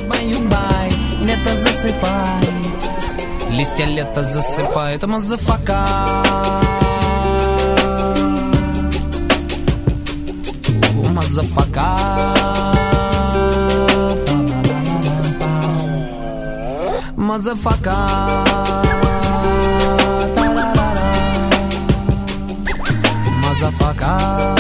баю-бай, лето засыпай, листья лето засыпают, мазафака. Мазафака. Мазафака. Motherfucker.